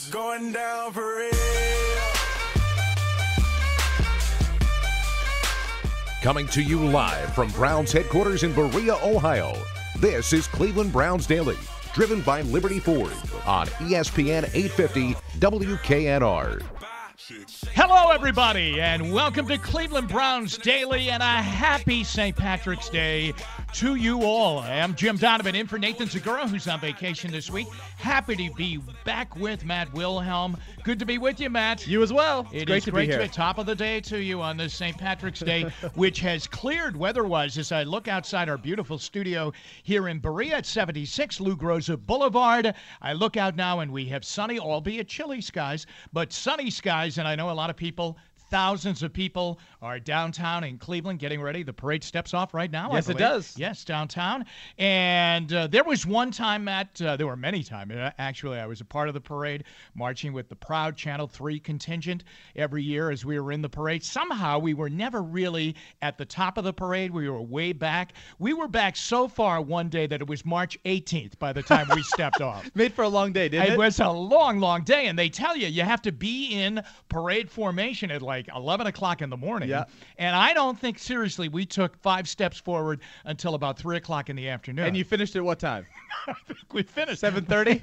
It's going down for real. Coming to you live from Browns headquarters in Berea, Ohio. This is Cleveland Browns Daily, driven by Liberty Ford on ESPN 850 WKNR. Hello, everybody, and welcome to Cleveland Browns Daily, and a happy St. Patrick's Day to you all. I'm Jim Donovan, in for Nathan Segura, who's on vacation this week. Happy to be back with Matt Wilhelm. Good to be with you, Matt. You as well. It is great to be top of the day to you on this St. Patrick's Day, which has cleared weather-wise as I look outside our beautiful studio here in Berea at 76 Lou Groza Boulevard. I look out now, and we have sunny, albeit chilly skies, but sunny skies, and I know a lot of people, thousands of people, are downtown in Cleveland getting ready. The parade steps off right now. Yes, it does. Yes, downtown. And there was one time, Matt, there were many times. Actually, I was a part of the parade, marching with the proud Channel 3 contingent every year as we were in the parade. Somehow, we were never really at the top of the parade. We were way back. We were back so far one day that it was March 18th by the time we stepped off. Made for a long day, didn't it? It was a long, long day. And they tell you have to be in parade formation at like 11 o'clock in the morning. Yeah. And I don't think, seriously, we took 5 steps forward until about 3 o'clock in the afternoon. And you finished at what time? I think we finished 7:30?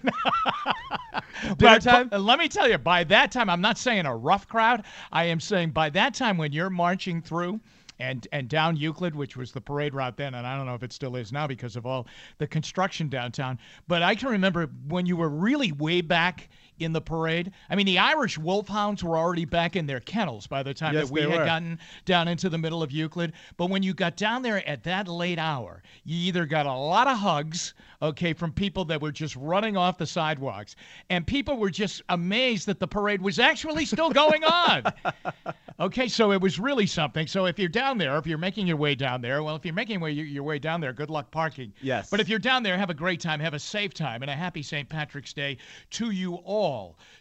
Dinner time? Let me tell you, by that time, I'm not saying a rough crowd. I am saying by that time when you're marching through and down Euclid, which was the parade route then, and I don't know if it still is now because of all the construction downtown, but I can remember when you were really way back in the parade. I mean, the Irish Wolfhounds were already back in their kennels by the time that we had gotten down into the middle of Euclid. But when you got down there at that late hour, you either got a lot of hugs, okay, from people that were just running off the sidewalks, and people were just amazed that the parade was actually still going on. Okay, so it was really something. So if you're down there, if you're making your way down there, well, if you're making your way down there, good luck parking. Yes. But if you're down there, have a great time, have a safe time, and a happy St. Patrick's Day to you all.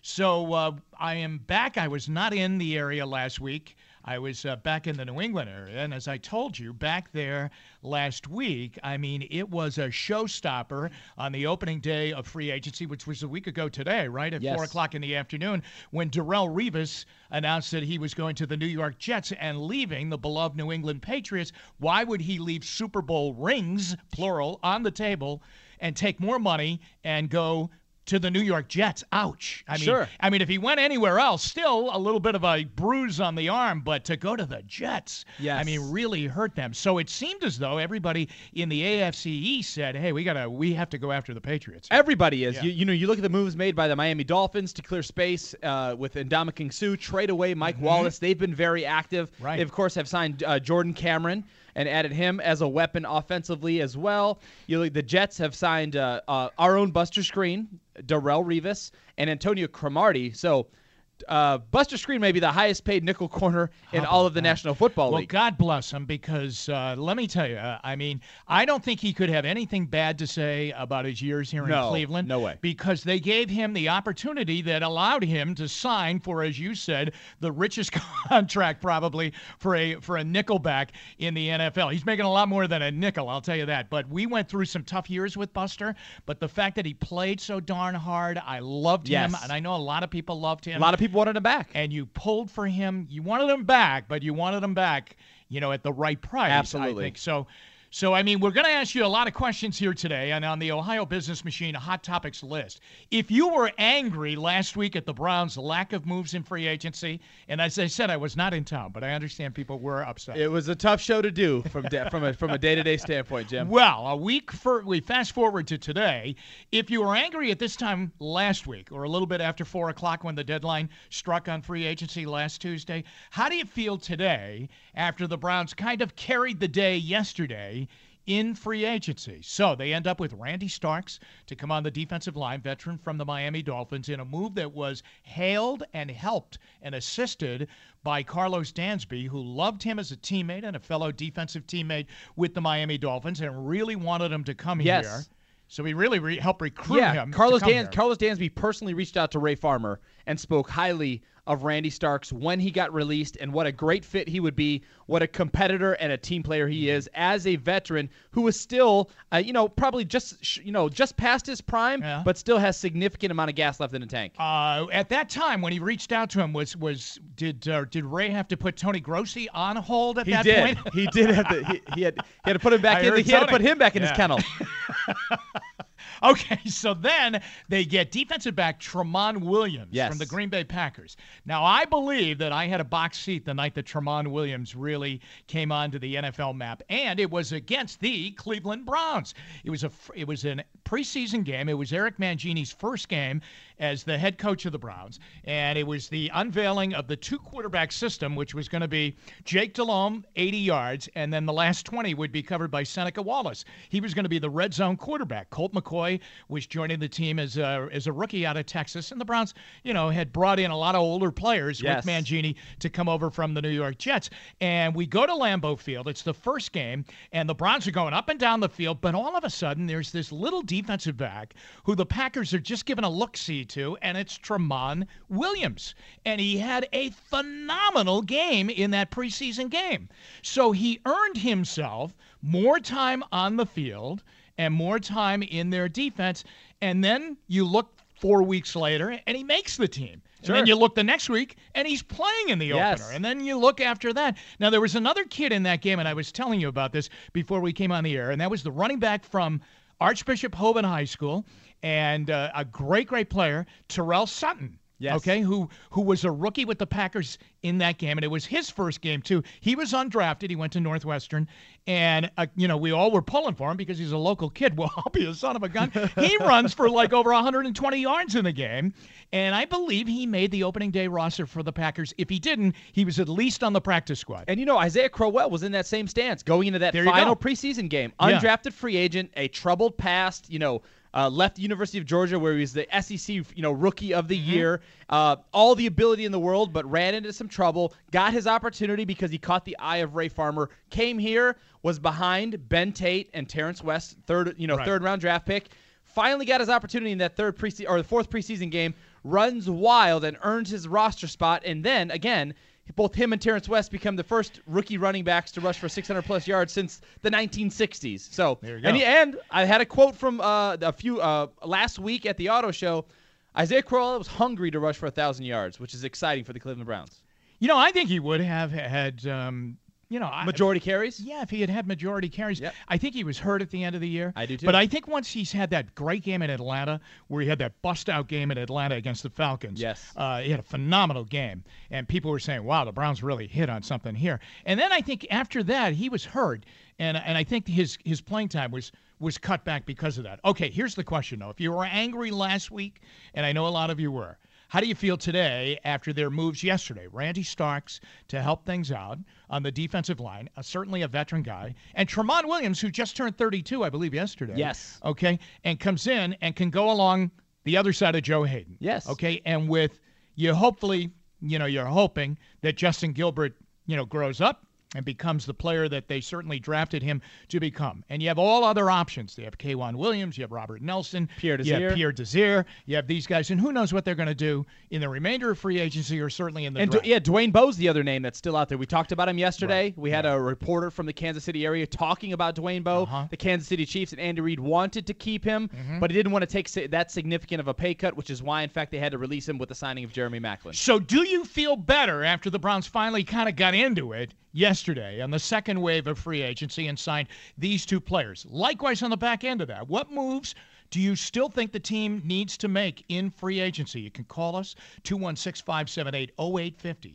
So I am back. I was not in the area last week. I was back in the New England area, and as I told you, back there last week, I mean, it was a showstopper on the opening day of free agency, which was a week ago today, right, at 4 o'clock in the afternoon, when Darrelle Revis announced that he was going to the New York Jets and leaving the beloved New England Patriots. Why would he leave Super Bowl rings, plural, on the table and take more money and go to the New York Jets? Ouch. I mean, if he went anywhere else, still a little bit of a bruise on the arm, but to go to the Jets, I mean, really hurt them. So it seemed as though everybody in the AFC East said, hey, we have to go after the Patriots. Everybody is. Yeah. You look at the moves made by the Miami Dolphins to clear space with Ndamukong Suh, trade away Mike Wallace. They've been very active. Right. They, of course, have signed Jordan Cameron and added him as a weapon offensively as well. The Jets have signed our own Buster Skrine, Darrelle Revis, and Antonio Cromartie. So Buster Skrine may be the highest paid nickel corner in all of the National Football League. Well, God bless him, because let me tell you, I mean, I don't think he could have anything bad to say about his years here in Cleveland. No way. Because they gave him the opportunity that allowed him to sign for, as you said, the richest contract probably for a nickelback in the NFL. He's making a lot more than a nickel, I'll tell you that. But we went through some tough years with Buster, but the fact that he played so darn hard, I loved him, and I know a lot of people loved him. A lot of people wanted him back. And you pulled for him. You wanted him back, but you wanted him back, at the right price. Absolutely. I think. So, I mean, we're going to ask you a lot of questions here today and on the Ohio Business Machine Hot Topics list. If you were angry last week at the Browns' lack of moves in free agency, and as I said, I was not in town, but I understand people were upset. It was a tough show to do from a day-to-day standpoint, Jim. Well, we fast forward to today. If you were angry at this time last week or a little bit after 4 o'clock when the deadline struck on free agency last Tuesday, how do you feel today after the Browns kind of carried the day yesterday in free agency? So they end up with Randy Starks to come on the defensive line, veteran from the Miami Dolphins, in a move that was hailed and helped and assisted by Carlos Dansby, who loved him as a teammate and a fellow defensive teammate with the Miami Dolphins and really wanted him to come here. So he really helped recruit him. Carlos Dansby personally reached out to Ray Farmer and spoke highly of Randy Starks when he got released and what a great fit he would be, what a competitor and a team player he is as a veteran who is still, probably just past his prime, but still has significant amount of gas left in the tank. At that time, when he reached out to him, did Ray have to put Tony Grossi on hold at that point? He did have to. He had to put him back in. He had to put him back in his kennel. Okay, so then they get defensive back Tramon Williams from the Green Bay Packers. Now, I believe that I had a box seat the night that Tramon Williams really came onto the NFL map, and it was against the Cleveland Browns. It was a preseason game. It was Eric Mangini's first game as the head coach of the Browns, and it was the unveiling of the two-quarterback system, which was going to be Jake Delhomme, 80 yards, and then the last 20 would be covered by Seneca Wallace. He was going to be the red zone quarterback. Colt McCoy was joining the team as a rookie out of Texas, and the Browns, had brought in a lot of older players with Mangini to come over from the New York Jets. And we go to Lambeau Field. It's the first game, and the Browns are going up and down the field, but all of a sudden there's this little defensive back who the Packers are just giving a look-see to, and it's Tramon Williams. And he had a phenomenal game in that preseason game. So he earned himself more time on the field and more time in their defense. And then you look 4 weeks later, and he makes the team. Sure. And then you look the next week, and he's playing in the opener. And then you look after that. Now, there was another kid in that game, and I was telling you about this before we came on the air, and that was the running back from Archbishop Hoban High School, and a great player, Terrell Sutton. Yes. Okay, who was a rookie with the Packers in that game, and it was his first game too. He was undrafted. He went to Northwestern, and we all were pulling for him because he's a local kid. Well, I'll be a son of a gun. He runs for like over 120 yards in the game, and I believe he made the opening day roster for the Packers. If he didn't, he was at least on the practice squad. And Isaiah Crowell was in that same stance going into that final preseason game. Undrafted free agent, a troubled past, left the University of Georgia where he was the SEC, rookie of the year, all the ability in the world, but ran into some trouble, got his opportunity because he caught the eye of Ray Farmer, came here, was behind Ben Tate and Terrence West, third round draft pick, finally got his opportunity in that the fourth preseason game, runs wild and earns his roster spot, and then, again, both him and Terrence West become the first rookie running backs to rush for 600-plus yards since the 1960s. So, there you go. And I had a quote from last week at the auto show. Isaiah Crowell was hungry to rush for 1,000 yards, which is exciting for the Cleveland Browns. I think he would have had majority carries? Yeah, if he had majority carries. Yep. I think he was hurt at the end of the year. I do too. But I think once he's had that great game in Atlanta, where he had that bust-out game in Atlanta against the Falcons, he had a phenomenal game. And people were saying, wow, the Browns really hit on something here. And then I think after that, he was hurt. And I think his playing time was cut back because of that. Okay, here's the question, though. If you were angry last week, and I know a lot of you were, how do you feel today after their moves yesterday? Randy Starks to help things out on the defensive line, certainly a veteran guy, and Tramon Williams, who just turned 32, I believe, yesterday. Yes. Okay, and comes in and can go along the other side of Joe Hayden. Yes. Okay, and with you, hopefully, you're hoping that Justin Gilbert, grows up and becomes the player that they certainly drafted him to become. And you have all other options. They have K'Wan Williams, you have Robert Nelson, Pierre you have Pierre Desir, you have these guys, and who knows what they're going to do in the remainder of free agency or certainly in the draft. Dwayne Bowe's the other name that's still out there. We talked about him yesterday. Right. We had a reporter from the Kansas City area talking about Dwayne Bowe. The Kansas City Chiefs and Andy Reid wanted to keep him, but he didn't want to take that significant of a pay cut, which is why, in fact, they had to release him with the signing of Jeremy Maclin. So do you feel better after the Browns finally kind of got into it yesterday on the second wave of free agency and signed these two players? Likewise on the back end of that, what moves do you still think the team needs to make in free agency? You can call us, 216-578-0850.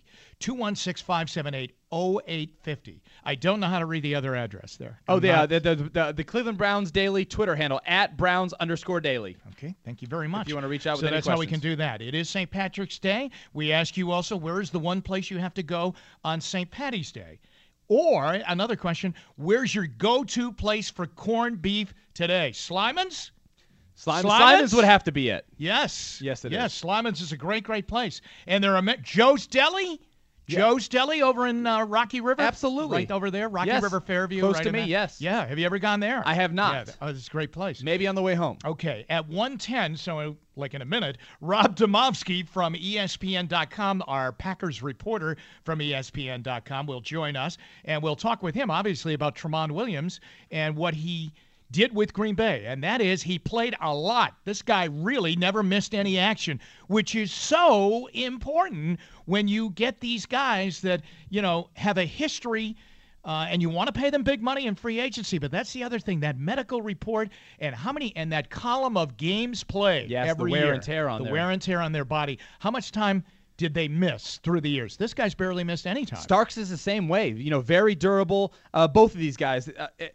216-578-0850. I don't know how to read the other address there. The Cleveland Browns Daily Twitter handle, @Browns_Daily. Okay, thank you very much. If you want to reach out with any questions. So that's how we can do that. It is St. Patrick's Day. We ask you also, where is the one place you have to go on St. Patty's Day? Or, another question, where's your go-to place for corned beef today? Slyman's? Slyman's would have to be it. Yes. Yes, it is. Yes, Slyman's is a great place. And there are Joe's Deli. Joe's Deli over in Rocky River? Absolutely. Right over there, Rocky Yes. River, Fairview. Close right to in me, that. yes. Yeah, have you ever gone there? I have not. Yeah, it's a great place. Maybe on the way home. Okay, at 1:10, so like in a minute, Rob Demovsky from ESPN.com, our Packers reporter from ESPN.com, will join us, and we'll talk with him, obviously, about Tramon Williams and what he did with Green Bay, and that is he played a lot. This guy really never missed any action, which is so important when you get these guys that, have a history and you want to pay them big money in free agency. But that's the other thing, that medical report and that column of games played every year. The wear and tear on the wear and tear on their body. How much time did they miss through the years? This guy's barely missed any time. Starks is the same way. Very durable. Both of these guys.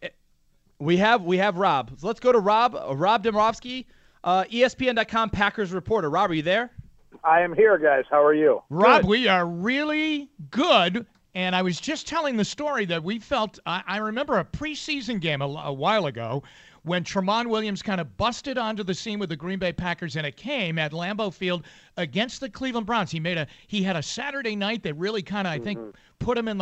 We have Rob. So let's go to Rob Demovsky, ESPN.com Packers reporter. Rob, are you there? I am here, guys. How are you? Rob, Good. we are really good. And I was just telling the story that we felt. I remember a preseason game a while ago when Tramon Williams kind of busted onto the scene with the Green Bay Packers, and it came at Lambeau Field against the Cleveland Browns. He had a Saturday night that really kind of, I think, put him in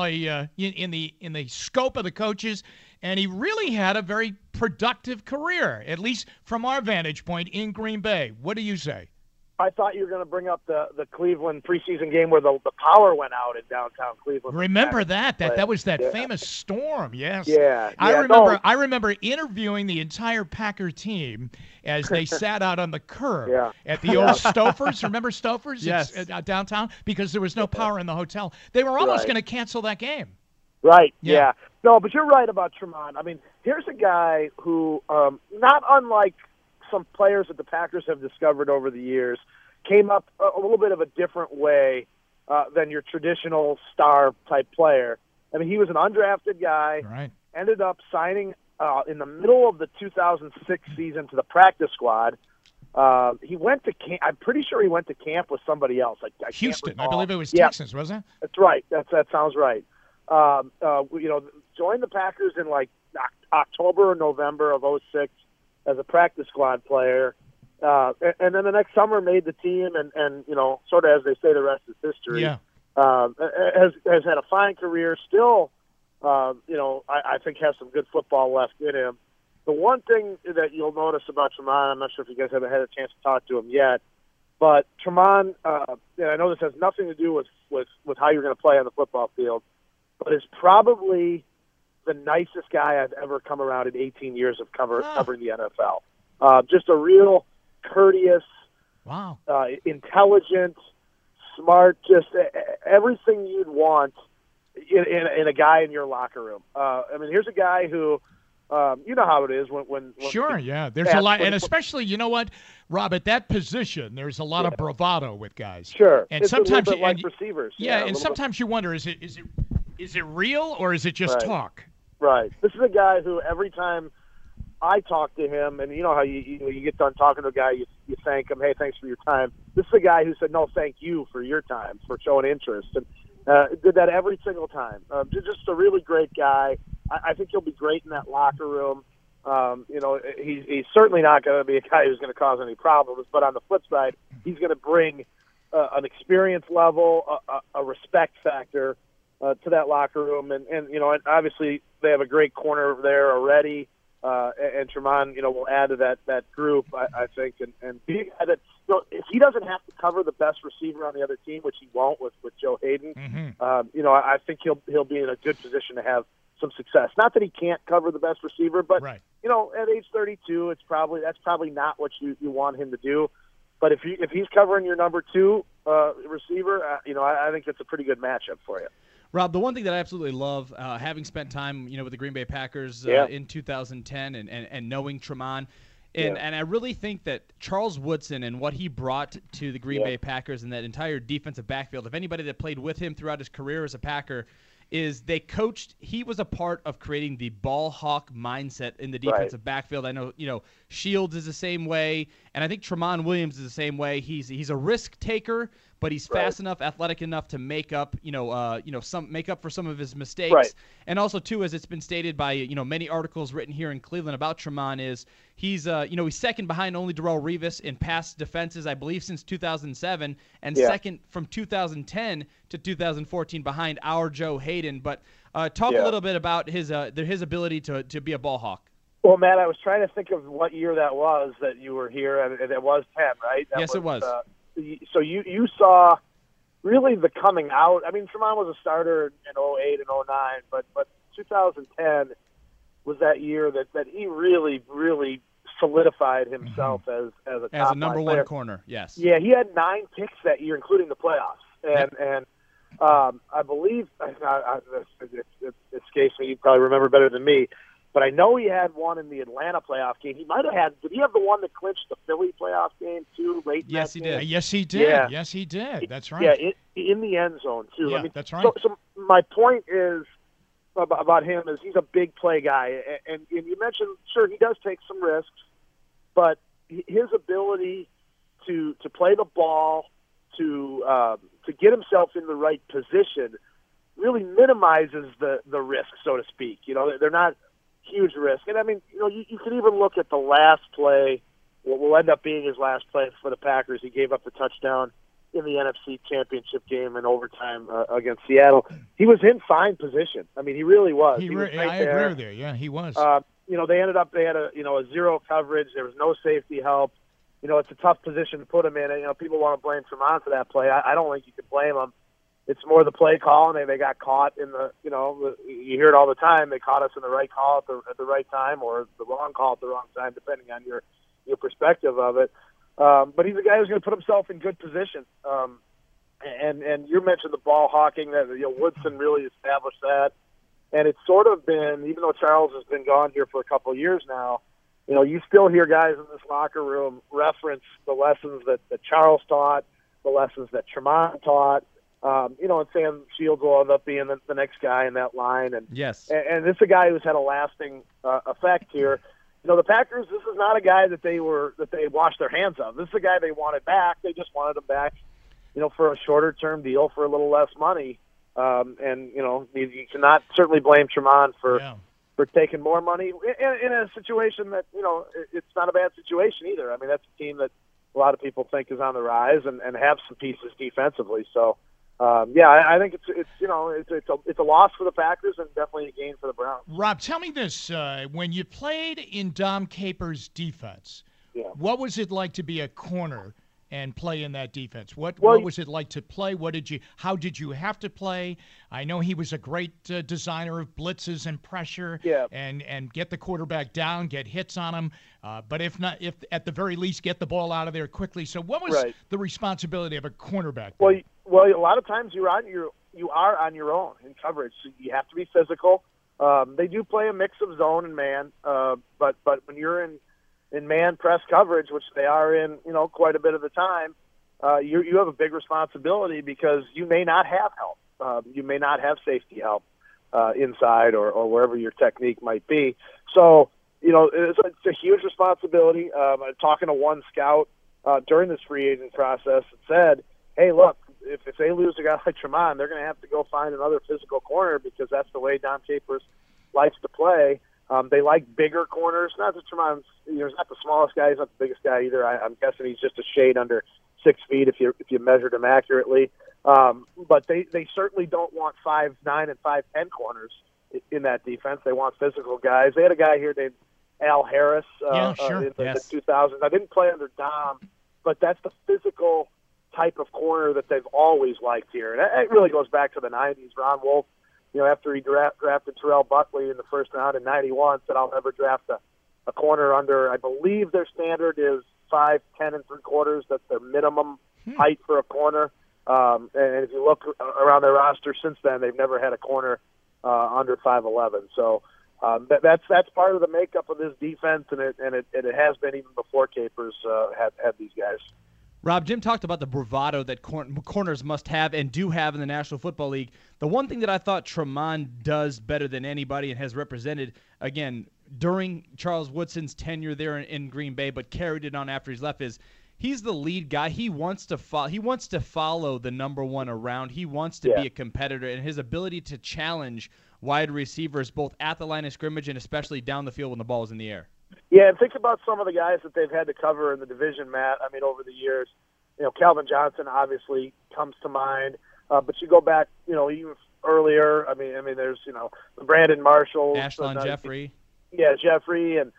the scope of the coaches, and he really had a very productive career, at least from our vantage point in Green Bay. What do you say? I thought you were going to bring up the Cleveland preseason game where the power went out in downtown Cleveland. Remember that was that famous storm. Yes. Yeah. I remember interviewing the entire Packer team as they sat out on the curb at the old Stofers. Remember Stofers? Yes. Downtown, because there was no power in the hotel. They were almost going to cancel that game. Right. Yeah. Yeah. No, but you're right about Tramon. I mean, here's a guy who, not unlike some players that the Packers have discovered over the years, came up a little bit of a different way than your traditional star-type player. I mean, he was an undrafted guy, Right. ended up signing in the middle of the 2006 season to the practice squad. He went to camp. I'm pretty sure he went to camp with somebody else. I can't Houston. I recall. believe it was Yeah. Texans, wasn't it? That's right. That sounds right. Joined the Packers in like October or November of 2006 as a practice squad player. And then the next summer made the team and sort of, as they say, the rest is history. Yeah. Has had a fine career. Still, I think has some good football left in him. The one thing that you'll notice about Tramon, I'm not sure if you guys haven't had a chance to talk to him yet, but Tramon, and I know this has nothing to do with how you're going to play on the football field, but is probably the nicest guy I've ever come around in 18 years of covering the NFL. Just a real courteous, Wow. Intelligent, smart, just everything you'd want in a guy in your locker room. I mean, here's a guy who, you know how it is when Sure, yeah. There's a lot, and especially, you know what, Rob, at that position, there's a lot of bravado with guys. Sure, and it's sometimes a little bit like receivers. Yeah, and sometimes you wonder, is it real or is it just talk? Right. This is a guy who every time I talk to him, and you know how you get done talking to a guy, you thank him, hey, thanks for your time. This is a guy who said, no, thank you for your time, for showing interest, and did that every single time. Just a really great guy. I think he'll be great in that locker room. He's certainly not going to be a guy who's going to cause any problems, but on the flip side, he's going to bring an experience level, a respect factor to that locker room, and obviously they have a great corner there already. And Tramon, will add to that group, I think, and be a guy that, if he doesn't have to cover the best receiver on the other team, which he won't with Joe Hayden, I think he'll be in a good position to have some success. Not that he can't cover the best receiver, but right. At age 32, that's probably not what you want him to do. But if he's covering your number two receiver, I think it's a pretty good matchup for you. Rob, the one thing that I absolutely love, having spent time, with the Green Bay Packers in 2010 and knowing Tramon, and I really think that Charles Woodson and what he brought to the Green Bay Packers and that entire defensive backfield, if anybody that played with him throughout his career as a Packer, is they coached. He was a part of creating the ball hawk mindset in the defensive backfield. I know, Shields is the same way, and I think Tramon Williams is the same way. He's a risk taker, but he's fast enough, athletic enough to make up, make up for some of his mistakes. Right. And also, too, as it's been stated by many articles written here in Cleveland about Tramon, is he's second behind only Darrelle Revis in pass defenses, I believe, since 2007, and second from 2010 to 2014 behind our Joe Hayden. But talk a little bit about his ability to be a ball hawk. Well, Matt, I was trying to think of what year that was that you were here, and it was 10, right? Yes, it was. So you saw really the coming out. I mean, Tramon was a starter in 08 and 09, but 2010 was that year that he really, really solidified himself as a top as a number one player. Corner. Yes. Yeah, he had 9 picks that year, including the playoffs, and I believe it escapes me. You probably remember better than me. But I know he had one in the Atlanta playoff game. He might have had – did he have the one that clinched the Philly playoff game, too, late in Yes, that he game? did. Yes, he did. Yeah. Yes, he did. That's right. Yeah, in the end zone, too. Yeah, that's right. So my point is about him is he's a big play guy. And you mentioned, sure, he does take some risks, but his ability to play the ball, to get himself in the right position really minimizes the risk, so to speak. They're not – huge risk. And, I mean, you can even look at the last play, what will end up being his last play for the Packers. He gave up the touchdown in the NFC Championship game in overtime against Seattle. He was in fine position. I mean, he really was. I there. agree with you. Yeah, he was. They had a zero coverage. There was no safety help. It's a tough position to put him in. And, people want to blame Tramon for that play. I don't think you can blame him. It's more the play call, and they got caught in you hear it all the time. They caught us in the right call at the right time, or the wrong call at the wrong time, depending on your perspective of it. But he's a guy who's going to put himself in good position. And you mentioned the ball hawking, that Woodson really established that. And it's sort of been, even though Charles has been gone here for a couple of years now, you still hear guys in this locker room reference the lessons that Charles taught, the lessons that Tramon taught. And Sam Shields will end up being the next guy in that line. And yes, and this is a guy who's had a lasting effect here. The Packers, this is not a guy that they washed their hands of. This is a guy they wanted back. They just wanted him back, for a shorter term deal for a little less money. And you cannot certainly blame Tramon for taking more money in a situation that it's not a bad situation either. I mean, that's a team that a lot of people think is on the rise and have some pieces defensively. So. I think it's a loss for the Packers and definitely a gain for the Browns. Rob, tell me this: when you played in Dom Capers' defense, what was it like to be a corner and play in that defense? What was it like to play? How did you have to play? I know he was a great designer of blitzes and pressure, and get the quarterback down, get hits on him. But if at the very least get the ball out of there quickly. So what was the responsibility of a cornerback? Well, a lot of times you are on your own in coverage. So you have to be physical. They do play a mix of zone and man, but when you're in man press coverage, which they are in, quite a bit of the time, you have a big responsibility because you may not have help. You may not have safety help inside or wherever your technique might be. So, it's a huge responsibility. Talking to one scout during this free agent process that said, hey, look, if they lose a guy like Tramon, they're going to have to go find another physical corner because that's the way Dom Capers likes to play. They like bigger corners. Not that Tramon's, he's not the smallest guy. He's not the biggest guy either. I'm guessing he's just a shade under 6 feet if you measured him accurately. But they certainly don't want 5'9" and 5'10" corners in that defense. They want physical guys. They had a guy here named Al Harris in the 2000s. I didn't play under Dom, but that's the physical type of corner that they've always liked here. And it really goes back to the 90s. Ron Wolf, after he drafted Terrell Buckley in the first round in 91, said, I'll never draft a corner under, I believe their standard is 5'10" and 3/4. That's their minimum height for a corner. And if you look around their roster since then, they've never had a corner under 5'11". So that's part of the makeup of this defense, and it has been even before Capers had these guys. Rob, Jim talked about the bravado that corners must have and do have in the National Football League. The one thing that I thought Tramon does better than anybody and has represented, again, during Charles Woodson's tenure there in Green Bay, but carried it on after he's left, is he's the lead guy. He wants to follow the number one around. He wants to be a competitor, and his ability to challenge wide receivers both at the line of scrimmage and especially down the field when the ball is in the air. Yeah, and think about some of the guys that they've had to cover in the division, Matt. I mean, over the years, Calvin Johnson obviously comes to mind, but you go back, even earlier. I mean, there's the Brandon Marshall, Ashlon Jeffrey. Yeah, Jeffrey, and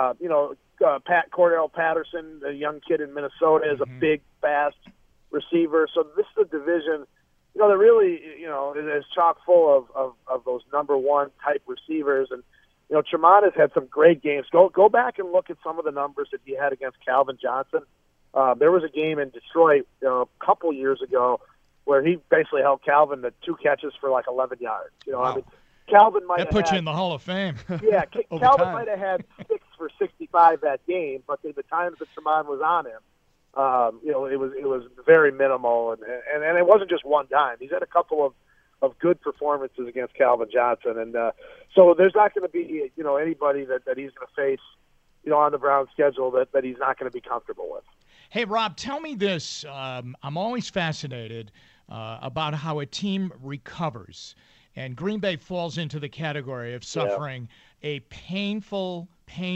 Cordell Patterson, a young kid in Minnesota, is a big, fast receiver. So this is a division, that really, is chock full of those number one type receivers. And Tremont has had some great games. Go back and look at some of the numbers that he had against Calvin Johnson. There was a game in Detroit a couple years ago where he basically held Calvin to 2 catches for like 11 yards. Wow. I mean, Calvin might that puts you in the Hall of Fame. Yeah, Calvin might have had 6 for 65 that game, but the times that Tremont was on him, it was very minimal, and it wasn't just one time. He's had a couple of good performances against Calvin Johnson, and so there's not going to be anybody that he's going to face on the Browns schedule that he's not going to be comfortable with. Hey, Rob, tell me this. I'm always fascinated about how a team recovers. And Green Bay falls into the category of suffering a painful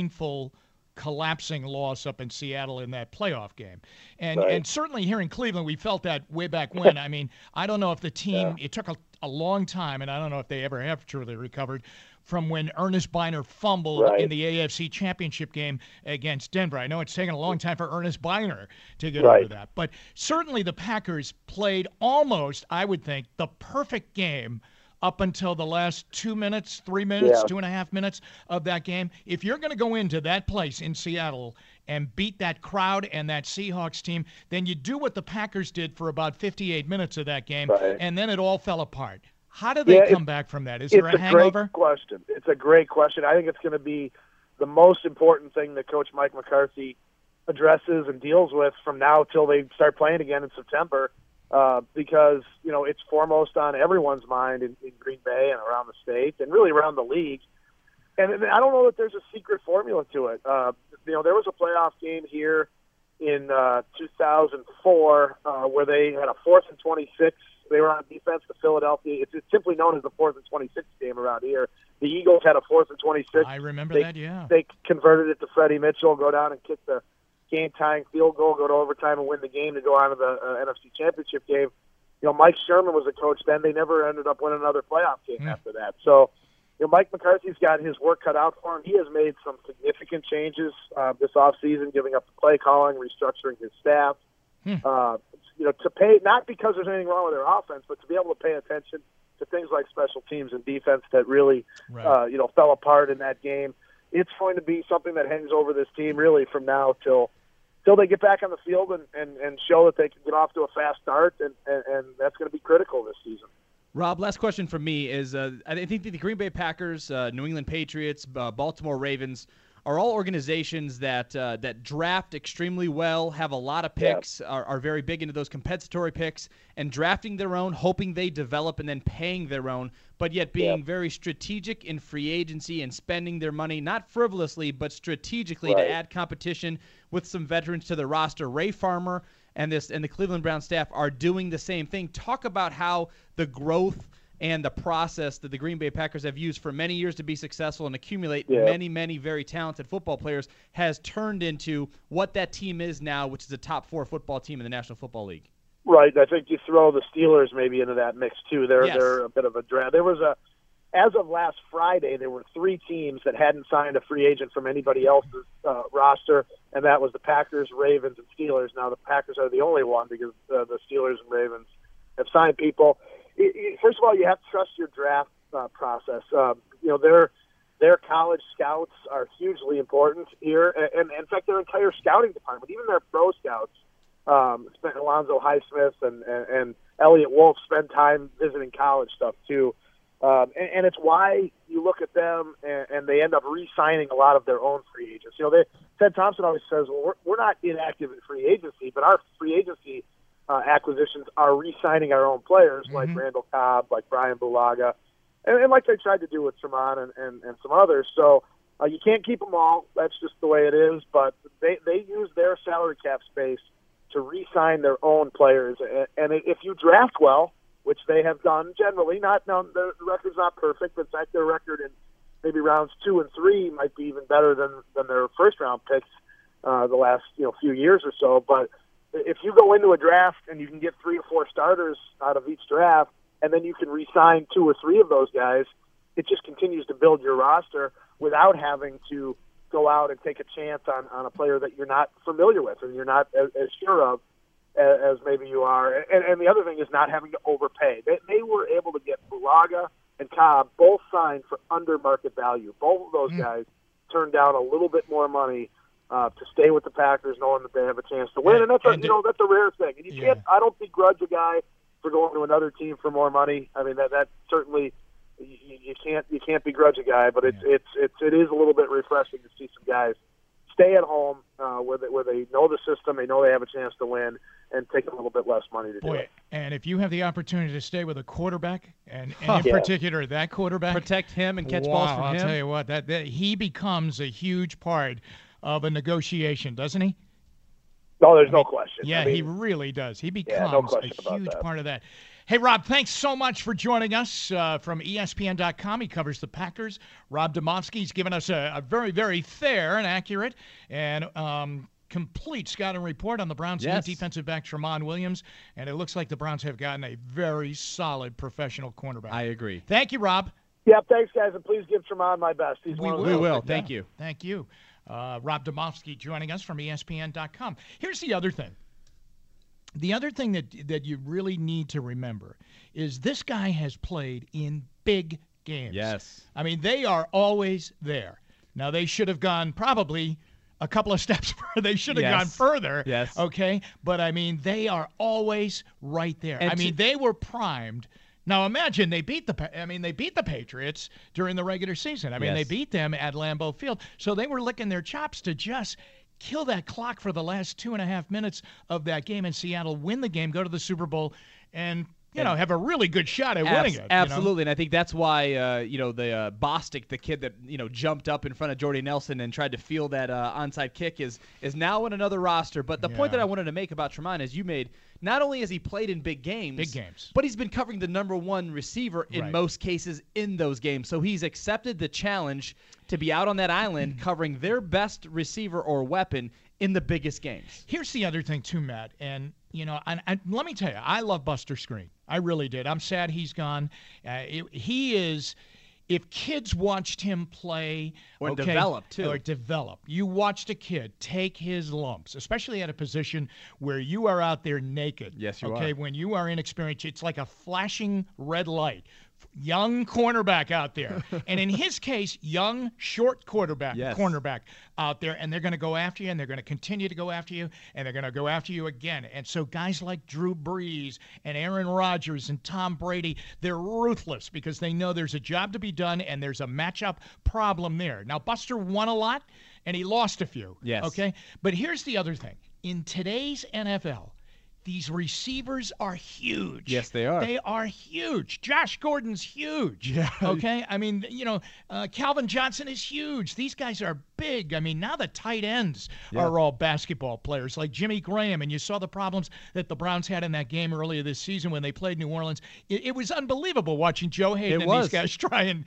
collapsing loss up in Seattle in that playoff game. And certainly here in Cleveland, we felt that way back when. I mean, I don't know if the team, it took a long time, and I don't know if they ever have truly recovered from when Ernest Biner fumbled in the AFC Championship game against Denver. I know it's taken a long time for Ernest Biner to get over that. But certainly the Packers played almost, I would think, the perfect game up until the last 2 minutes, 3 minutes, 2.5 minutes of that game. If you're going to go into that place in Seattle and beat that crowd and that Seahawks team, then you do what the Packers did for about 58 minutes of that game, and then it all fell apart. How do they come back from that? Is there a hangover? Great question. It's a great question. I think it's going to be the most important thing that Coach Mike McCarthy addresses and deals with from now till they start playing again in September. Because, it's foremost on everyone's mind in Green Bay and around the state and really around the league. And I don't know that there's a secret formula to it. There was a playoff game here in 2004 where they had a 4th and 26. They were on defense to Philadelphia. It's simply known as the 4th and 26 game around here. The Eagles had a 4th and 26. I remember that, yeah. They converted it to Freddie Mitchell, go down and kick the game-tying field goal, go to overtime and win the game to go on to the NFC Championship game. Mike Sherman was a coach then. They never ended up winning another playoff game after that. So, Mike McCarthy's got his work cut out for him. He has made some significant changes this offseason, giving up the play calling, restructuring his staff. To pay, not because there's anything wrong with their offense, but to be able to pay attention to things like special teams and defense that really, fell apart in that game. It's going to be something that hangs over this team really from now till they get back on the field and show that they can get off to a fast start, and that's going to be critical this season. Rob, last question from me is I think the Green Bay Packers, New England Patriots, Baltimore Ravens are all organizations that draft extremely well, have a lot of picks, are very big into those compensatory picks, and drafting their own, hoping they develop, and then paying their own, but yet being very strategic in free agency and spending their money, not frivolously, but strategically to add competition with some veterans to the roster. Ray Farmer and the Cleveland Browns staff are doing the same thing. Talk about how the growth and the process that the Green Bay Packers have used for many years to be successful and accumulate many, many very talented football players has turned into what that team is now, which is a top 4 football team in the National Football League. Right. I think you throw the Steelers maybe into that mix too. They're a bit of a draft. There was as of last Friday, there were 3 teams that hadn't signed a free agent from anybody else's roster, and that was the Packers, Ravens, and Steelers. Now the Packers are the only one because the Steelers and Ravens have signed people. First of all, you have to trust your draft process. Their college scouts are hugely important here, and in fact, their entire scouting department, even their pro scouts, Alonzo Highsmith and Elliot Wolf spend time visiting college stuff too, and it's why you look at them and they end up re-signing a lot of their own free agents. Ted Thompson always says, well, we're not inactive in free agency, but our free agency acquisitions are re-signing our own players like Randall Cobb, like Brian Bulaga, and like they tried to do with Tremont and some others. So You can't keep them all. That's just the way it is. But they use their salary cap space to re-sign their own players. And if you draft well, which they have done generally, the record's not perfect, but in fact their record in maybe rounds 2 and 3 might be even better than their first-round picks the last few years or so. But if you go into a draft and you can get 3 or 4 starters out of each draft, and then you can re-sign 2 or 3 of those guys, it just continues to build your roster without having to go out and take a chance on a player that you're not familiar with and you're not as sure of as maybe you are. And the other thing is not having to overpay. They were able to get Bulaga and Cobb both signed for under market value. Both of those guys turned down a little bit more money to stay with the Packers, knowing that they have a chance to win. And that's a rare thing. And you can't. I don't begrudge a guy for going to another team for more money. I mean, that certainly you can't begrudge a guy, but it is a little bit refreshing to see some guys stay at home where they know the system, they know they have a chance to win, and take a little bit less money to do it. And if you have the opportunity to stay with a quarterback, and in particular that quarterback, protect him and catch balls from him. I'll tell you what, that he becomes a huge part of a negotiation, doesn't he? No, there's no question. Yeah, he really does. He becomes a huge part of that. Hey, Rob, thanks so much for joining us from ESPN.com. He covers the Packers. Rob Demovsky's given us a very, very fair and accurate and complete scouting report on the Browns' new defensive back, Tramon Williams, and it looks like the Browns have gotten a very solid professional cornerback. I agree. Thank you, Rob. Yeah, thanks, guys, and please give Tramon my best. We will. Thank you. Thank you. Rob Demovsky joining us from ESPN.com. Here's the other thing. The other thing that you really need to remember is this guy has played in big games. Yes. I mean, they are always there. Now, they should have gone probably a couple of steps further. They should have gone further. Yes. Okay? But, I mean, they are always right there. And they were primed. Now, imagine they beat the Patriots during the regular season. I mean, they beat them at Lambeau Field. So they were licking their chops to just kill that clock for the last 2.5 minutes of that game in Seattle, win the game, go to the Super Bowl, and have a really good shot at winning it. Absolutely, and I think that's why the Bostic, the kid that jumped up in front of Jordy Nelson and tried to field that onside kick, is now in another roster. But the point that I wanted to make about Tramon is you made. Not only has he played in big games, but he's been covering the number one receiver in most cases in those games. So he's accepted the challenge to be out on that island covering their best receiver or weapon in the biggest games. Here's the other thing too, Matt, and let me tell you, I love Buster Skrine. I really did. I'm sad he's gone. He is. If kids watched him play or develop too, you watched a kid take his lumps, especially at a position where you are out there naked. Yes, you are. Okay, when you are inexperienced, it's like a flashing red light. Young cornerback out there, and in his case, young short cornerback out there, and they're going to go after you, and they're going to continue to go after you, and they're going to go after you again. And so guys like Drew Brees and Aaron Rodgers and Tom Brady, they're ruthless because they know there's a job to be done and there's a matchup problem there. Now, Buster won a lot, and he lost a few. Yes. Okay, but here's the other thing. In today's NFL, these receivers are huge. Yes, they are. They are huge. Josh Gordon's huge. Yeah. Okay? I mean, Calvin Johnson is huge. These guys are big. I mean, now the tight ends are all basketball players like Jimmy Graham, and you saw the problems that the Browns had in that game earlier this season when they played New Orleans. It was unbelievable watching Joe Hayden and these guys try and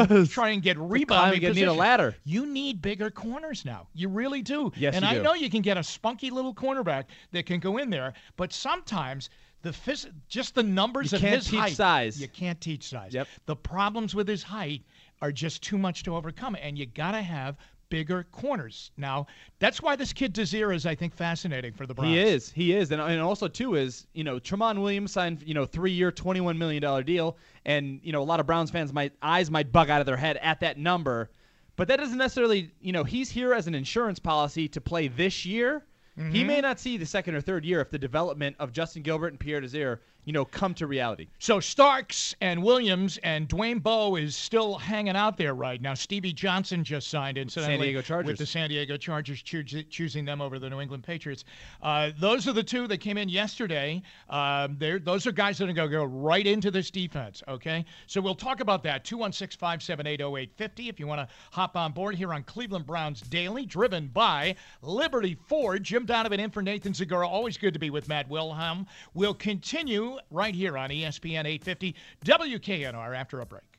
get rebounding. You need a ladder. You need bigger corners now. You really do. Yes, and you do. I know you can get a spunky little cornerback that can go in there, but sometimes just the numbers of his height. You can't teach size. Yep. The problems with his height are just too much to overcome, and you got to have bigger corners. Now, that's why this kid Desir is, I think, fascinating for the Browns. He is. And also, too, is, Tramon Williams signed, 3-year, $21 million deal, and, a lot of Browns fans' eyes might bug out of their head at that number. But that doesn't necessarily, he's here as an insurance policy to play this year. Mm-hmm. He may not see the second or third year if the development of Justin Gilbert and Pierre Desir, come to reality. So Starks and Williams and Dwayne Bowe is still hanging out there right now. Stevie Johnson just signed, incidentally, San Diego Chargers. with the San Diego Chargers, choosing them over the New England Patriots. Those are the two that came in yesterday. Those are guys that are going to go right into this defense, okay? So we'll talk about that. 216-578-0850 if you want to hop on board here on Cleveland Browns Daily, driven by Liberty Ford. Jim Donovan in for Nathan Zagura. Always good to be with Matt Wilhelm. We'll continue right here on ESPN 850 WKNR after a break.